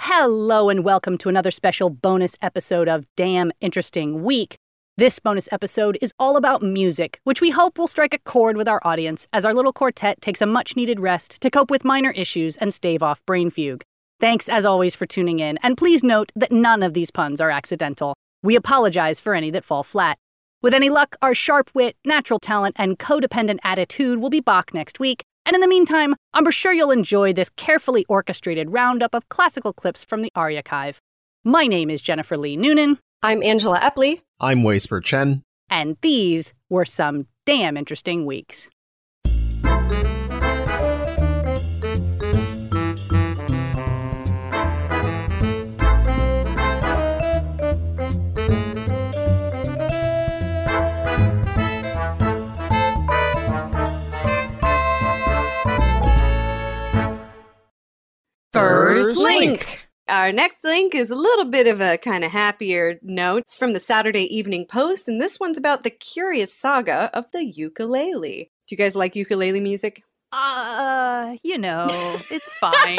Hello and welcome to another special bonus episode of Damn Interesting Week. This bonus episode is all about music, which we hope will strike a chord with our audience as our little quartet takes a much-needed rest to cope with minor issues and stave off brain fugue. Thanks, as always, for tuning in, and please note that none of these puns are accidental. We apologize for any that fall flat. With any luck, our sharp wit, natural talent, and codependent attitude will be back next week. And in the meantime, I'm sure you'll enjoy this carefully orchestrated roundup of classical clips from the Archive. My name is Jennifer Lee Noonan. I'm Angela Epley. I'm Weisper Chen. And these were some damn interesting weeks. First link. Our next link is a little bit of a kind of happier note. It's from the Saturday Evening Post, and this one's about the curious saga of the ukulele. Do you guys like ukulele music? It's fine.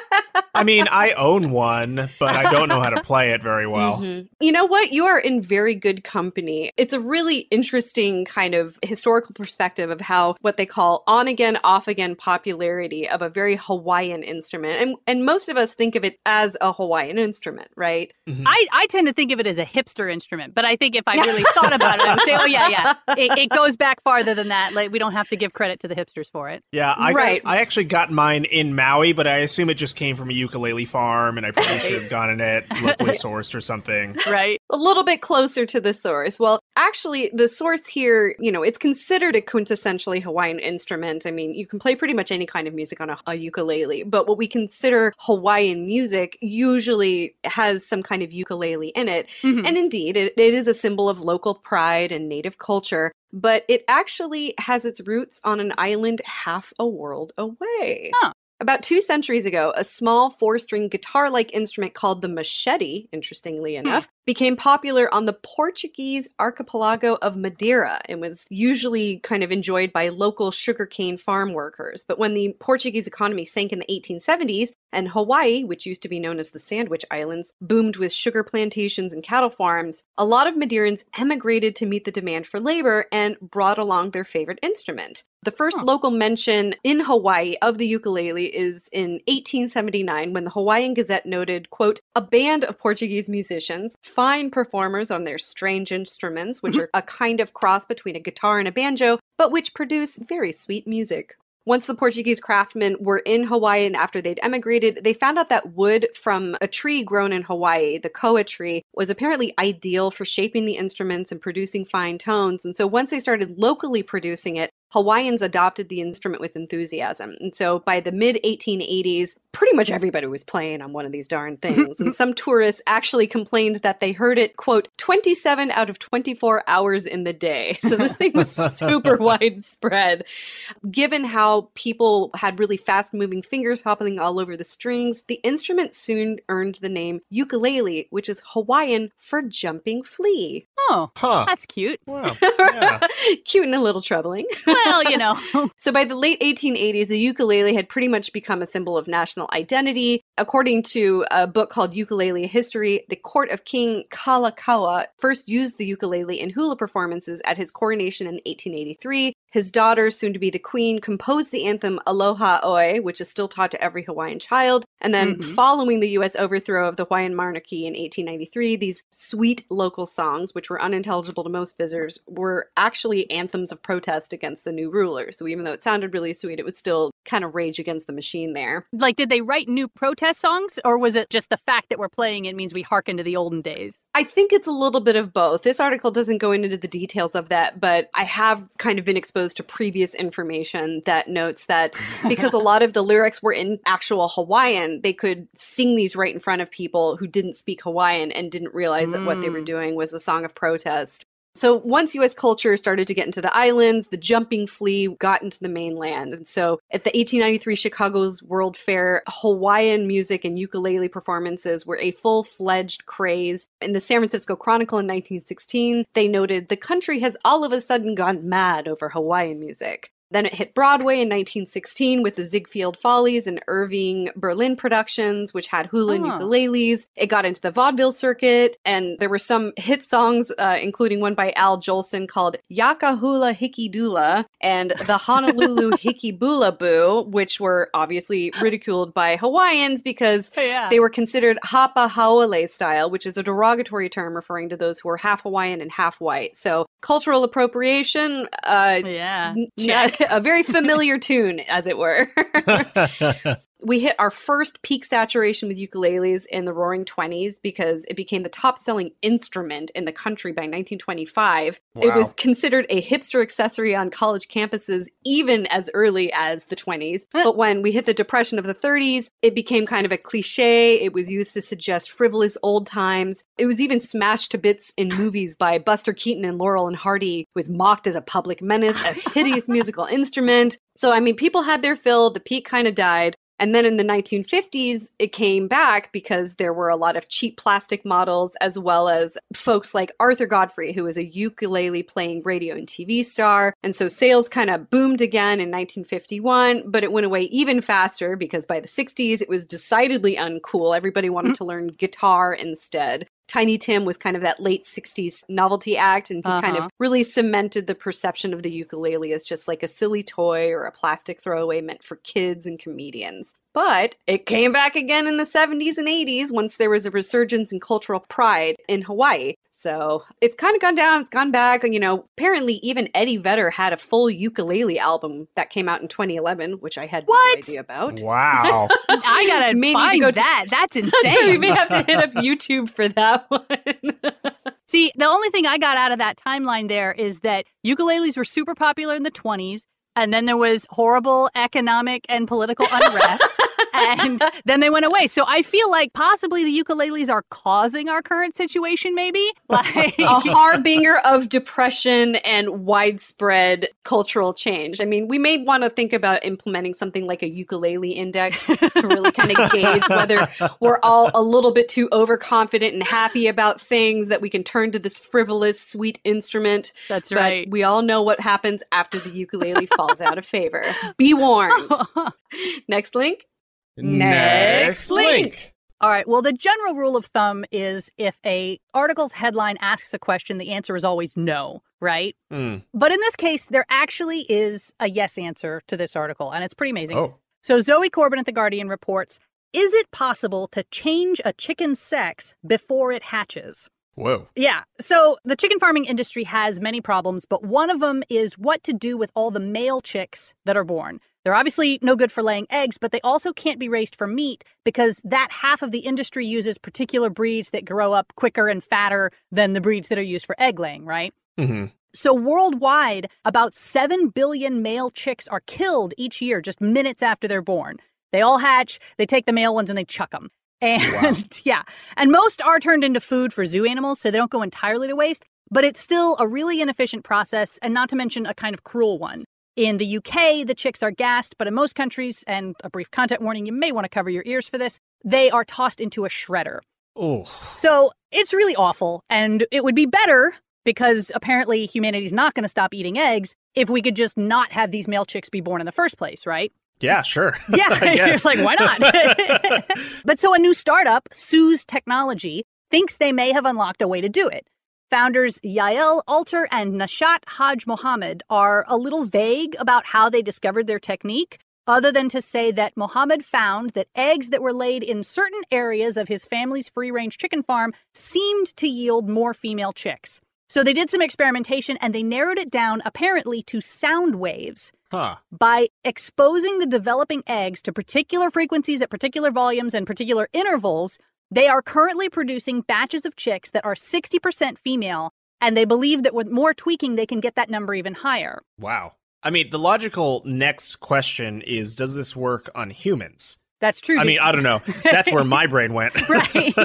I mean, I own one, but I don't know how to play it very well. Mm-hmm. You know what? You are in very good company. It's a really interesting kind of historical perspective of how what they call on-again, off-again popularity of a very Hawaiian instrument. And most of us think of it as a Hawaiian instrument, right? Mm-hmm. I tend to think of it as a hipster instrument, but I think if I really thought about it, I would say, oh, yeah. It goes back farther than that. Like, we don't have to give credit to the hipsters for it. Yeah, I actually got mine in Maui, but I assume it just came from a ukulele farm, and I probably should have gotten it locally sourced or something. Right. A little bit closer to the source. Well, actually, the source here, it's considered a quintessentially Hawaiian instrument. I mean, you can play pretty much any kind of music on a ukulele, but what we consider Hawaiian music usually has some kind of ukulele in it. Mm-hmm. And indeed, it is a symbol of local pride and native culture. But it actually has its roots on an island half a world away. Huh. About 2 centuries ago, a small 4-string guitar-like instrument called the machete, interestingly enough, became popular on the Portuguese archipelago of Madeira and was usually kind of enjoyed by local sugarcane farm workers. But when the Portuguese economy sank in the 1870s, and Hawaii, which used to be known as the Sandwich Islands, boomed with sugar plantations and cattle farms, a lot of Madeirans emigrated to meet the demand for labor and brought along their favorite instrument. The first local mention in Hawaii of the ukulele is in 1879 when the Hawaiian Gazette noted, quote, a band of Portuguese musicians, fine performers on their strange instruments, which are a kind of cross between a guitar and a banjo, but which produce very sweet music. Once the Portuguese craftsmen were in Hawaii and after they'd emigrated, they found out that wood from a tree grown in Hawaii, the koa tree, was apparently ideal for shaping the instruments and producing fine tones. And so once they started locally producing it, Hawaiians adopted the instrument with enthusiasm. And so by the mid-1880s, pretty much everybody was playing on one of these darn things. And some tourists actually complained that they heard it, quote, 27 out of 24 hours in the day. So this thing was super widespread. Given how people had really fast-moving fingers hopping all over the strings, the instrument soon earned the name ukulele, which is Hawaiian for jumping flea. Oh, That's cute. Wow. Yeah. Cute and a little troubling. Well, So by the late 1880s, the ukulele had pretty much become a symbol of national identity. According to a book called Ukulele History, the court of King Kalakaua first used the ukulele in hula performances at his coronation in 1883. His daughter, soon to be the queen, composed the anthem Aloha Oe, which is still taught to every Hawaiian child. And then following the U.S. overthrow of the Hawaiian monarchy in 1893, these sweet local songs, which were unintelligible to most visitors, were actually anthems of protest against the new ruler. So even though it sounded really sweet, it would still kind of rage against the machine there. Like, did they write new protest songs, or was it just the fact that we're playing it means we hearken to the olden days? I think it's a little bit of both. This article doesn't go into the details of that, but I have kind of been exposed to previous information that notes that because a lot of the lyrics were in actual Hawaiian, they could sing these right in front of people who didn't speak Hawaiian and didn't realize that what they were doing was a song of protest. So once U.S. culture started to get into the islands, the jumping flea got into the mainland. And so at the 1893 Chicago's World Fair, Hawaiian music and ukulele performances were a full-fledged craze. In the San Francisco Chronicle in 1916, they noted the country has all of a sudden gone mad over Hawaiian music. Then it hit Broadway in 1916 with the Ziegfeld Follies and Irving Berlin productions, which had hula and ukuleles. It got into the vaudeville circuit, and there were some hit songs, including one by Al Jolson called Yaka Hula Hickey Dula and the Honolulu Hickey Bula Boo, which were obviously ridiculed by Hawaiians because they were considered Hapa Haole style, which is a derogatory term referring to those who are half Hawaiian and half white. So cultural appropriation, a very familiar tune, as it were. We hit our first peak saturation with ukuleles in the Roaring 20s because it became the top-selling instrument in the country by 1925. Wow. It was considered a hipster accessory on college campuses even as early as the 20s. But when we hit the Depression of the 30s, it became kind of a cliche. It was used to suggest frivolous old times. It was even smashed to bits in movies by Buster Keaton and Laurel and Hardy. It was mocked as a public menace, a hideous musical instrument. So, I mean, people had their fill. The peak kind of died. And then in the 1950s, it came back because there were a lot of cheap plastic models, as well as folks like Arthur Godfrey, who was a ukulele-playing radio and TV star. And so sales kind of boomed again in 1951, but it went away even faster because by the 60s, it was decidedly uncool. Everybody wanted to learn guitar instead. Tiny Tim was kind of that late 60s novelty act, and he kind of really cemented the perception of the ukulele as just like a silly toy or a plastic throwaway meant for kids and comedians. But it came back again in the 70s and 80s once there was a resurgence in cultural pride in Hawaii. So it's kind of gone down, it's gone back. You know, apparently even Eddie Vedder had a full ukulele album that came out in 2011, which I had no idea about. Wow. I gotta find that. That's insane. We may have to hit up YouTube for that one. See, the only thing I got out of that timeline there is that ukuleles were super popular in the 20s, and then there was horrible economic and political unrest. And then they went away. So I feel like possibly the ukuleles are causing our current situation, maybe? Like a harbinger of depression and widespread cultural change. I mean, we may want to think about implementing something like a ukulele index to really kind of gauge whether we're all a little bit too overconfident and happy about things, that we can turn to this frivolous, sweet instrument. That's right. But we all know what happens after the ukulele falls out of favor. Be warned. Next link. Next link. All right. Well, the general rule of thumb is if a article's headline asks a question, the answer is always no, right? But in this case, there actually is a yes answer to this article, and it's pretty amazing. Oh. So Zoe Corbin at The Guardian reports, is it possible to change a chicken's sex before it hatches? Whoa. Yeah. So the chicken farming industry has many problems, but one of them is what to do with all the male chicks that are born. They're obviously no good for laying eggs, but they also can't be raised for meat because that half of the industry uses particular breeds that grow up quicker and fatter than the breeds that are used for egg laying, right? Mm-hmm. So worldwide, about 7 billion male chicks are killed each year just minutes after they're born. They all hatch, they take the male ones and they chuck them. And and most are turned into food for zoo animals, so they don't go entirely to waste, but it's still a really inefficient process, and not to mention a kind of cruel one. In the UK, the chicks are gassed, but in most countries, and a brief content warning, you may want to cover your ears for this, they are tossed into a shredder. Oh. So it's really awful, and it would be better, because apparently humanity's not going to stop eating eggs, if we could just not have these male chicks be born in the first place, right? Yeah, sure. Yeah, it's like, why not? But so a new startup, Suze Technology, thinks they may have unlocked a way to do it. Founders Yael Alter and Nashat Haj Mohammed are a little vague about how they discovered their technique, other than to say that Mohammed found that eggs that were laid in certain areas of his family's free-range chicken farm seemed to yield more female chicks. So they did some experimentation and they narrowed it down apparently to sound waves. By exposing the developing eggs to particular frequencies at particular volumes and particular intervals, they are currently producing batches of chicks that are 60% female, and they believe that with more tweaking, they can get that number even higher. Wow. I mean, the logical next question is, does this work on humans? That's true. I mean, I don't know. That's where my brain went. Right.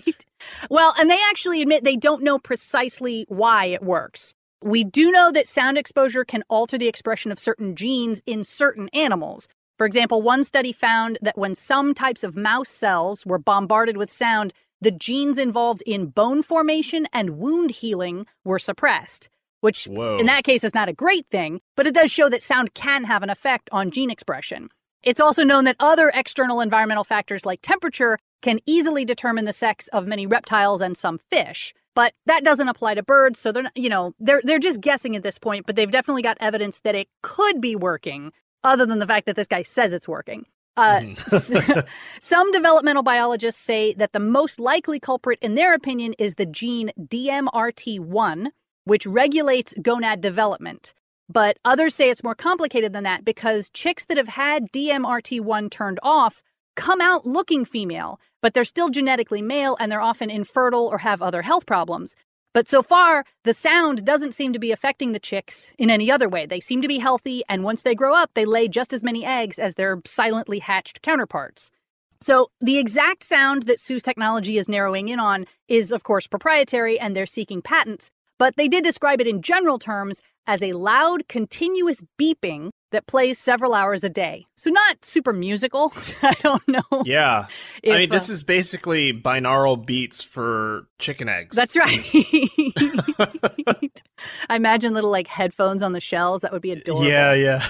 Well, and they actually admit they don't know precisely why it works. We do know that sound exposure can alter the expression of certain genes in certain animals. For example, one study found that when some types of mouse cells were bombarded with sound, the genes involved in bone formation and wound healing were suppressed. which in that case is not a great thing, but it does show that sound can have an effect on gene expression. It's also known that other external environmental factors like temperature can easily determine the sex of many reptiles and some fish. But that doesn't apply to birds, so they're not, they're just guessing at this point, but they've definitely got evidence that it could be working, other than the fact that this guy says it's working. Some developmental biologists say that the most likely culprit, in their opinion, is the gene DMRT1, which regulates gonad development. But others say it's more complicated than that because chicks that have had DMRT1 turned off come out looking female, but they're still genetically male and they're often infertile or have other health problems. But so far, the sound doesn't seem to be affecting the chicks in any other way. They seem to be healthy, and once they grow up, they lay just as many eggs as their silently hatched counterparts. So the exact sound that Sue's technology is narrowing in on is, of course, proprietary, and they're seeking patents. But they did describe it in general terms as a loud, continuous beeping that plays several hours a day. So not super musical. I don't know. Yeah. I mean, this is basically binaural beats for chicken eggs. That's right. I imagine little headphones on the shells. That would be adorable. Yeah.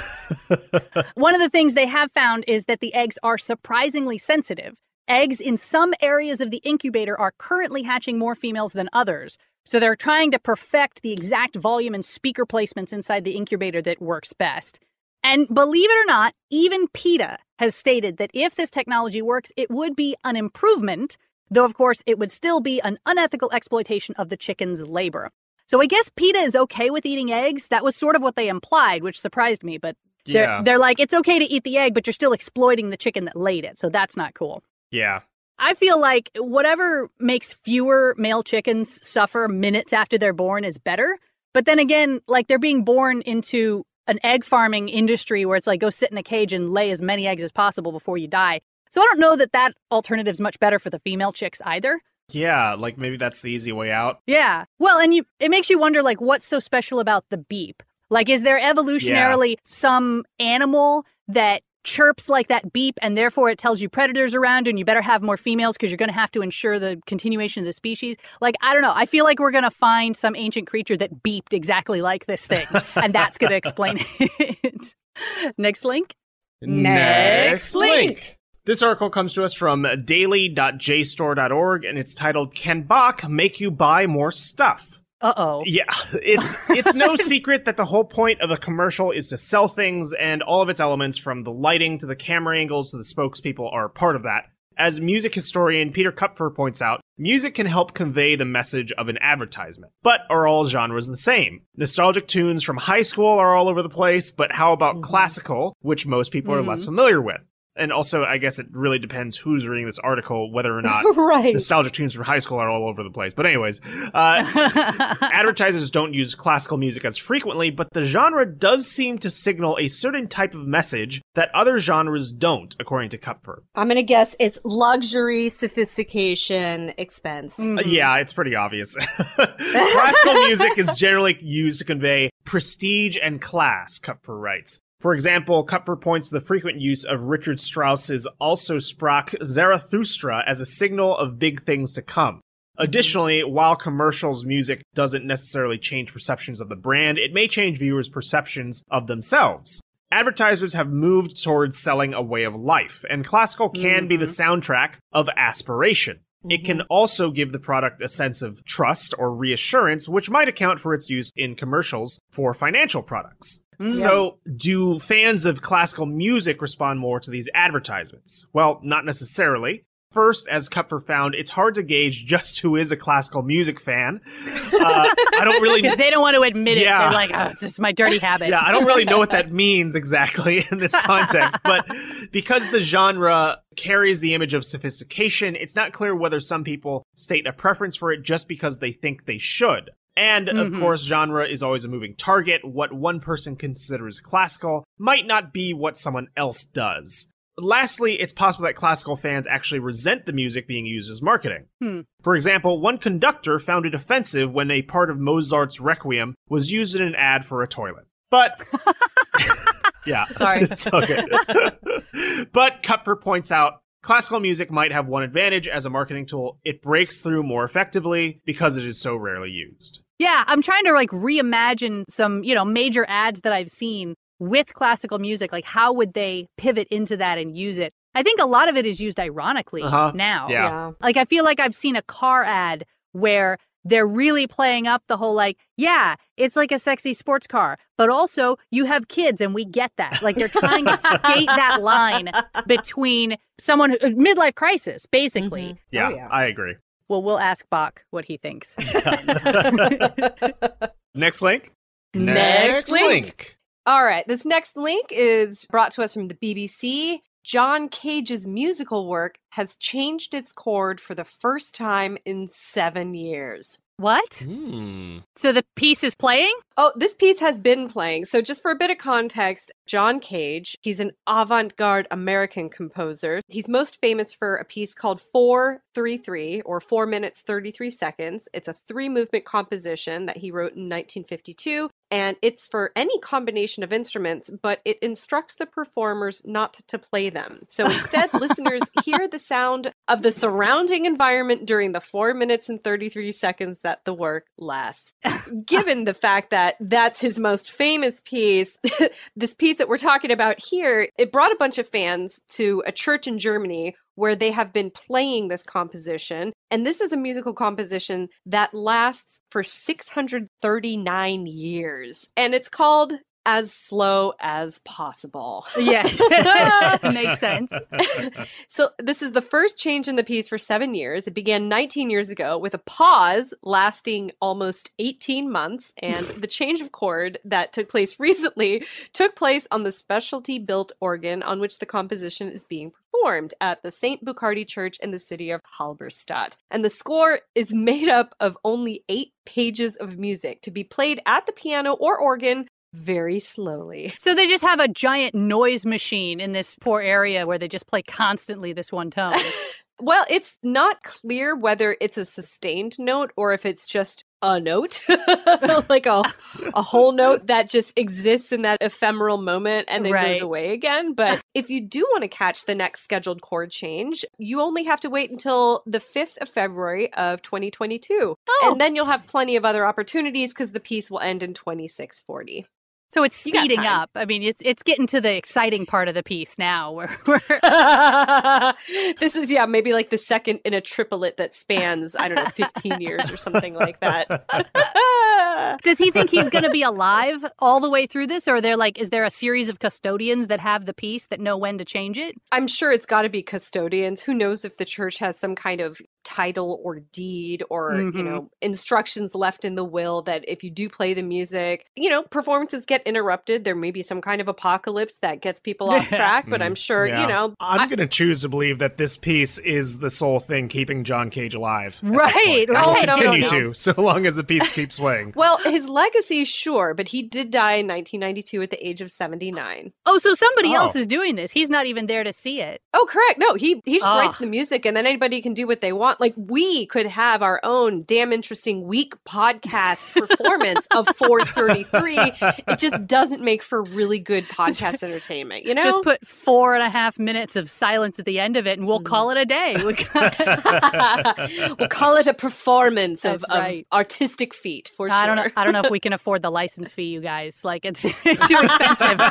One of the things they have found is that the eggs are surprisingly sensitive. Eggs in some areas of the incubator are currently hatching more females than others. So they're trying to perfect the exact volume and speaker placements inside the incubator that works best. And believe it or not, even PETA has stated that if this technology works, it would be an improvement, though of course it would still be an unethical exploitation of the chicken's labor. So I guess PETA is okay with eating eggs. That was sort of what they implied, which surprised me, but they're like, it's okay to eat the egg, but you're still exploiting the chicken that laid it. So that's not cool. Yeah. I feel like whatever makes fewer male chickens suffer minutes after they're born is better. But then again, they're being born into an egg farming industry where it's go sit in a cage and lay as many eggs as possible before you die. So I don't know that alternative is much better for the female chicks either. Yeah, maybe that's the easy way out. Yeah. Well, and it makes you wonder, what's so special about the beep? Is there evolutionarily some animal that chirps like that beep and therefore it tells you predators around and you better have more females because you're going to have to ensure the continuation of the species? I don't know. I feel like we're going to find some ancient creature that beeped exactly like this thing, and that's going to explain it. Next link. Next link. This article comes to us from daily.jstor.org, and it's titled, "Can Bach Make You Buy More Stuff?" Uh-oh. Yeah, it's no secret that the whole point of a commercial is to sell things, and all of its elements, from the lighting to the camera angles to the spokespeople, are part of that. As music historian Peter Kupfer points out, music can help convey the message of an advertisement. But are all genres the same? Nostalgic tunes from high school are all over the place, but how about classical, which most people are less familiar with? And also, I guess it really depends who's reading this article, whether or not nostalgic tunes from high school are all over the place. But anyways, advertisers don't use classical music as frequently, but the genre does seem to signal a certain type of message that other genres don't, according to Kupfer. I'm going to guess it's luxury, sophistication, expense. Yeah, it's pretty obvious. Classical music is generally used to convey prestige and class, Kupfer writes. For example, Kupfer points to the frequent use of Richard Strauss's Also Sprach Zarathustra as a signal of big things to come. Additionally, while commercials music doesn't necessarily change perceptions of the brand, it may change viewers' perceptions of themselves. Advertisers have moved towards selling a way of life, and classical can be the soundtrack of aspiration. It can also give the product a sense of trust or reassurance, which might account for its use in commercials for financial products. So, do fans of classical music respond more to these advertisements? Well, not necessarily. First, as Kupfer found, it's hard to gauge just who is a classical music fan. I don't really... Because they don't want to admit it. They're like, it's just my dirty habit. Yeah, I don't really know what that means exactly in this context. But because the genre carries the image of sophistication, it's not clear whether some people state a preference for it just because they think they should. And, of course, genre is always a moving target. What one person considers classical might not be what someone else does. Lastly, it's possible that classical fans actually resent the music being used as marketing. For example, one conductor found it offensive when a part of Mozart's Requiem was used in an ad for a toilet. But... yeah. Sorry. It's okay. But Kupfer points out, classical music might have one advantage as a marketing tool. It breaks through more effectively because it is so rarely used. Yeah, I'm trying to like reimagine some, major ads that I've seen with classical music. Like, how would they pivot into that and use it? I think a lot of it is used ironically now. Yeah. Like, I feel like I've seen a car ad where they're really playing up the whole, like, yeah, it's like a sexy sports car, but also you have kids and we get that. Like, they're trying to skate that line between someone, midlife crisis, basically. Mm-hmm. Yeah, I agree. Well, we'll ask Bach what he thinks. Next link. Next link. All right, this next link is brought to us from the BBC. John Cage's musical work has changed its chord for the first time in 7 years. What? So the piece is playing? Oh, this piece has been playing. So just for a bit of context, John Cage, he's an avant-garde American composer. He's most famous for a piece called 4:33, or 4 minutes 33 seconds. It's a 3-movement composition that he wrote in 1952. And it's for any combination of instruments, but it instructs the performers not to play them. So instead, listeners hear the sound of the surrounding environment during the 4 minutes and 33 seconds that the work lasts. Given the fact that that's his most famous piece, this piece that we're talking about here, it brought a bunch of fans to a church in Germany where they have been playing this composition. And this is a musical composition that lasts for 639 years. And it's called As Slow as Possible. Yes. Makes sense. So this is the first change in the piece for 7 years. It began 19 years ago with a pause lasting almost 18 months. And the change of chord that took place recently took place on the specialty built organ on which the composition is being performed at the St. Bucardi Church in the city of Halberstadt. And the score is made up of only 8 pages of music to be played at the piano or organ very slowly. So they just have a giant noise machine in this poor area where they just play constantly this one tone. Well, it's not clear whether it's a sustained note or if it's just a note, like a whole note that just exists in that ephemeral moment and then goes away again. But if you do want to catch the next scheduled chord change, you only have to wait until the 5th of February of 2022. Oh. And then you'll have plenty of other opportunities because the piece will end in 2640. So it's speeding up. I mean, it's getting to the exciting part of the piece now. Where this is, maybe like the second in a triplet that spans, 15 years or something like that. Does he think he's going to be alive all the way through this? Or is there a series of custodians that have the piece that know when to change it? I'm sure it's got to be custodians. Who knows if the church has some kind of title or deed or, instructions left in the will that if you do play the music, performances get interrupted. There may be some kind of apocalypse that gets people off track, but I'm sure, I'm going to choose to believe that this piece is the sole thing keeping John Cage alive. Right. I'll continue to, so long as the piece keeps playing. Well, his legacy, sure, but he did die in 1992 at the age of 79. Oh, so somebody else is doing this. He's not even there to see it. Oh, correct. No, he just writes the music and then anybody can do what they want. Like, we could have our own damn interesting week podcast performance of 4:33. It just doesn't make for really good podcast entertainment, Just put 4.5 minutes of silence at the end of it and we'll call it a day. We'll call it a performance of artistic feat, for sure. I don't know if we can afford the license fee, you guys. It's too expensive.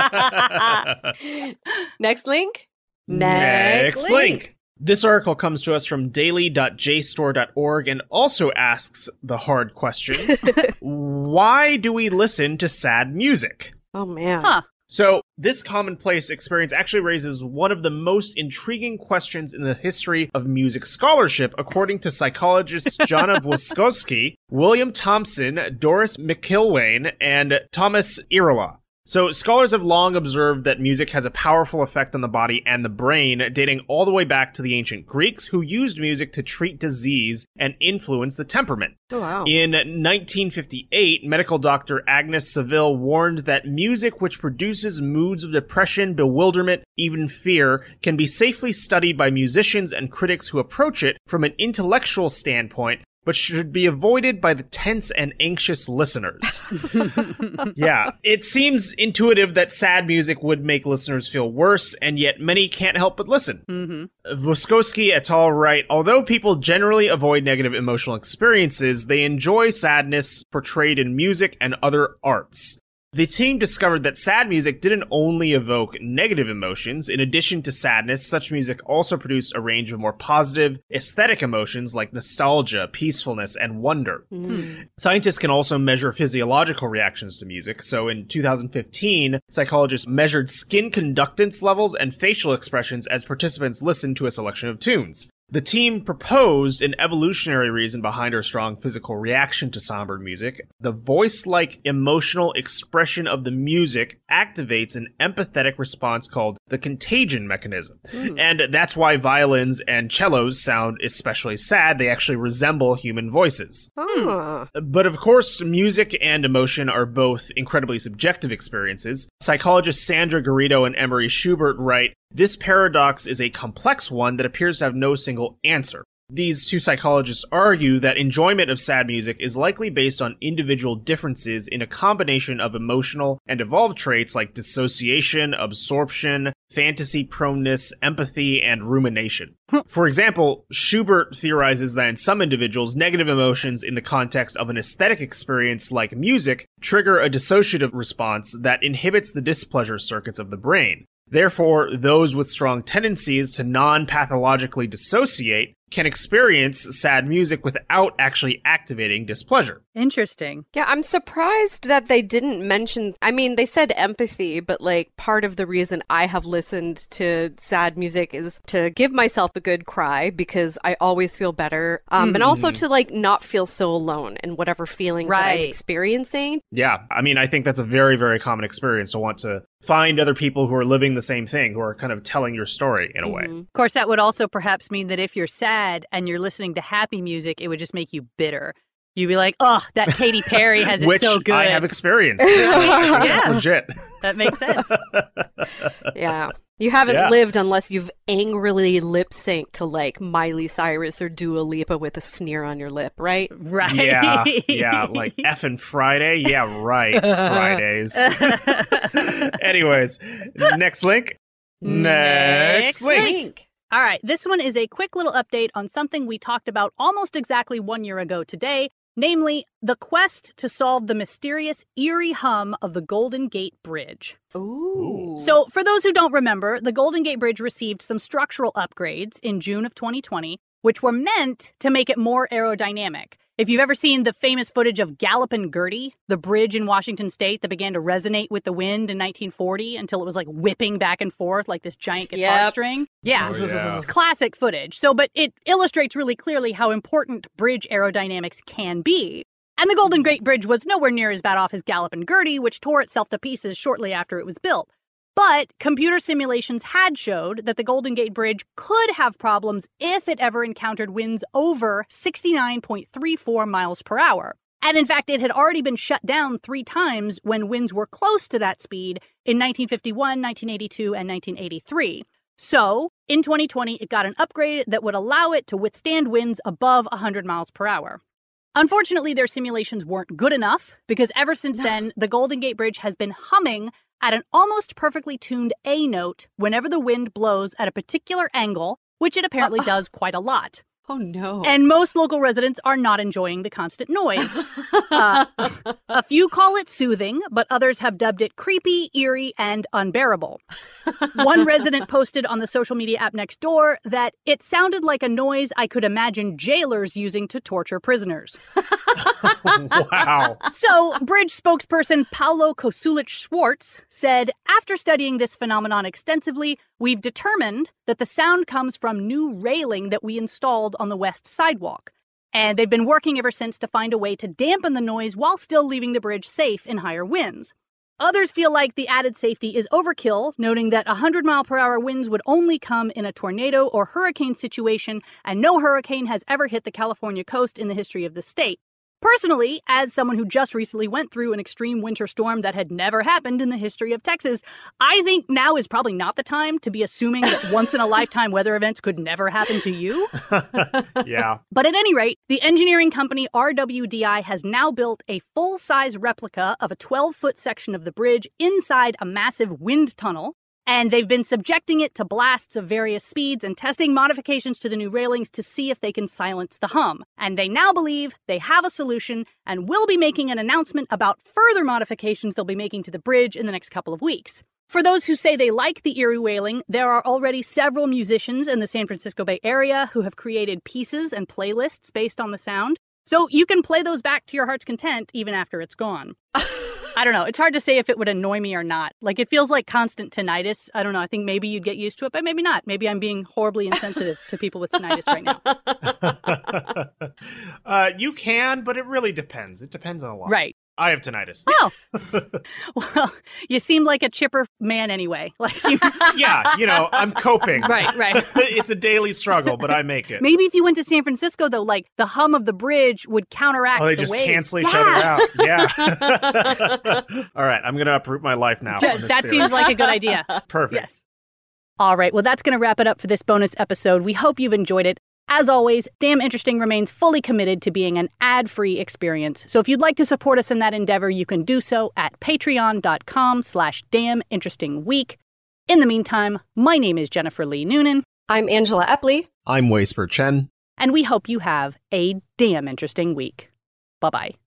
Next link? Next link. This article comes to us from daily.jstor.org and also asks the hard questions. Why do we listen to sad music? Oh, man. Huh. So, this commonplace experience actually raises one of the most intriguing questions in the history of music scholarship, according to psychologists Jana Woskowski, William Thompson, Doris McIlwain, and Thomas Irola. So, scholars have long observed that music has a powerful effect on the body and the brain, dating all the way back to the ancient Greeks, who used music to treat disease and influence the temperament. Oh, wow. In 1958, medical doctor Agnes Saville warned that music which produces moods of depression, bewilderment, even fear, can be safely studied by musicians and critics who approach it from an intellectual standpoint, but should be avoided by the tense and anxious listeners. Yeah, it seems intuitive that sad music would make listeners feel worse, and yet many can't help but listen. Voskowski et al. Write, although people generally avoid negative emotional experiences, they enjoy sadness portrayed in music and other arts. The team discovered that sad music didn't only evoke negative emotions. In addition to sadness, such music also produced a range of more positive, aesthetic emotions like nostalgia, peacefulness, and wonder. Scientists can also measure physiological reactions to music. So in 2015, psychologists measured skin conductance levels and facial expressions as participants listened to a selection of tunes. The team proposed an evolutionary reason behind our strong physical reaction to somber music. The voice-like emotional expression of the music activates an empathetic response called the contagion mechanism. And that's why violins and cellos sound especially sad. They actually resemble human voices. But of course, music and emotion are both incredibly subjective experiences. Psychologists Sandra Garrido and Emery Schubert write, this paradox is a complex one that appears to have no single answer. These two psychologists argue that enjoyment of sad music is likely based on individual differences in a combination of emotional and evolved traits like dissociation, absorption, fantasy proneness, empathy, and rumination. For example, Schubert theorizes that in some individuals, negative emotions in the context of an aesthetic experience like music trigger a dissociative response that inhibits the displeasure circuits of the brain. Therefore, those with strong tendencies to non-pathologically dissociate can experience sad music without actually activating displeasure. Interesting. Yeah, I'm surprised that they didn't mention, I mean, they said empathy, but like part of the reason I have listened to sad music is to give myself a good cry because I always feel better. And also to like not feel so alone in whatever feelings that I'm experiencing. Yeah, I mean, I think that's a very, very common experience to want to find other people who are living the same thing, who are kind of telling your story in a way. Of course, that would also perhaps mean that if you're sad and you're listening to happy music, it would just make you bitter. You'd be like, oh, that Katy Perry has it so good. Which I have experienced. That's legit. That makes sense. Yeah. You haven't lived unless you've angrily lip synced to like Miley Cyrus or Dua Lipa with a sneer on your lip, right? Right. Yeah, like effing Friday. Yeah, right. Fridays. Anyways, next link. Next link. All right, this one is a quick little update on something we talked about almost exactly 1 year ago today, namely the quest to solve the mysterious eerie hum of the Golden Gate Bridge. Ooh. So for those who don't remember, the Golden Gate Bridge received some structural upgrades in June of 2020, which were meant to make it more aerodynamic. If you've ever seen the famous footage of Gallopin' Gertie, the bridge in Washington state that began to resonate with the wind in 1940 until it was like whipping back and forth like this giant guitar string. Yeah. It's classic footage. But it illustrates really clearly how important bridge aerodynamics can be. And the Golden Gate Bridge was nowhere near as bad off as Gallopin' Gertie, which tore itself to pieces shortly after it was built. But computer simulations had showed that the Golden Gate Bridge could have problems if it ever encountered winds over 69.34 miles per hour. And in fact, it had already been shut down 3 times when winds were close to that speed in 1951, 1982, and 1983. So, in 2020, it got an upgrade that would allow it to withstand winds above 100 miles per hour. Unfortunately, their simulations weren't good enough because ever since then, the Golden Gate Bridge has been humming at an almost perfectly tuned A note whenever the wind blows at a particular angle, which it apparently does quite a lot. Oh, no. And most local residents are not enjoying the constant noise. A few call it soothing, but others have dubbed it creepy, eerie, and unbearable. One resident posted on the social media app Nextdoor that it sounded like a noise I could imagine jailers using to torture prisoners. Wow. So, bridge spokesperson Paulo Kosulich-Schwartz said, after studying this phenomenon extensively, we've determined that the sound comes from new railing that we installed on the west sidewalk. And they've been working ever since to find a way to dampen the noise while still leaving the bridge safe in higher winds. Others feel like the added safety is overkill, noting that 100-mile-per-hour winds would only come in a tornado or hurricane situation, and no hurricane has ever hit the California coast in the history of the state. Personally, as someone who just recently went through an extreme winter storm that had never happened in the history of Texas, I think now is probably not the time to be assuming that once-in-a-lifetime weather events could never happen to you. Yeah. But at any rate, the engineering company RWDI has now built a full-size replica of a 12-foot section of the bridge inside a massive wind tunnel. And they've been subjecting it to blasts of various speeds and testing modifications to the new railings to see if they can silence the hum. And they now believe they have a solution and will be making an announcement about further modifications they'll be making to the bridge in the next couple of weeks. For those who say they like the eerie wailing, there are already several musicians in the San Francisco Bay Area who have created pieces and playlists based on the sound. So you can play those back to your heart's content even after it's gone. I don't know. It's hard to say if it would annoy me or not. Like, it feels like constant tinnitus. I don't know. I think maybe you'd get used to it, but maybe not. Maybe I'm being horribly insensitive to people with tinnitus right now. You can, but it really depends. It depends on a lot. Right. I have tinnitus. Oh. Well, you seem like a chipper man anyway. Like you... Yeah, I'm coping. Right. It's a daily struggle, but I make it. Maybe if you went to San Francisco, though, like the hum of the bridge would counteract the waves. Oh, they just cancel each other out. Yeah. All right, I'm going to uproot my life now. That seems like a good idea. Perfect. Yes. All right, well, that's going to wrap it up for this bonus episode. We hope you've enjoyed it. As always, Damn Interesting remains fully committed to being an ad-free experience. So if you'd like to support us in that endeavor, you can do so at patreon.com/damninterestingweek. In the meantime, my name is Jennifer Lee Noonan. I'm Angela Epley. I'm Waisper Chen. And we hope you have a damn interesting week. Bye-bye.